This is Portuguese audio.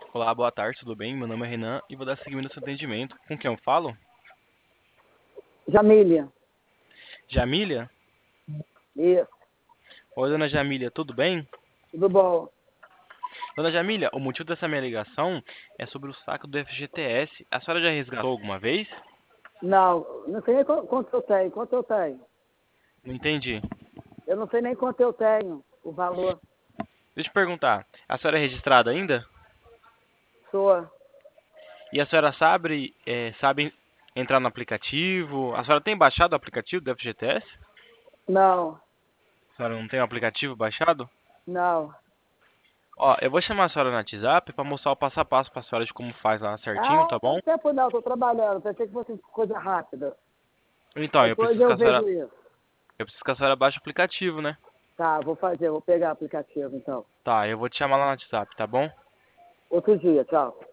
Olá, boa tarde, tudo bem? Meu nome é Renan e vou dar seguimento ao seu atendimento. Com quem eu falo? Jamília, Jamília? isso, Oi, dona Jamília, tudo bem? tudo bom? Dona Jamília, o motivo dessa minha ligação é sobre o saco do FGTS. A senhora já resgatou alguma vez? Não, não sei nem quanto eu tenho, quanto eu tenho. Não entendi. Eu não sei nem quanto eu tenho, o valor. Deixa eu perguntar, a senhora é registrada ainda? Sua. E a senhora sabe entrar no aplicativo? A senhora tem baixado o aplicativo do FGTS? Não, A senhora não tem o aplicativo baixado? não. Ó, eu vou chamar a senhora no WhatsApp para mostrar o passo a passo para a senhora de como faz lá certinho, Ah, tá não bom? tem tempo não, estou trabalhando. Pensei que fosse coisa rápida. Então, Depois eu vejo isso. eu preciso que a senhora baixe o aplicativo, né? Tá, vou fazer, vou pegar o aplicativo então. Tá, eu vou te chamar lá no WhatsApp, tá bom? Outro dia, tchau.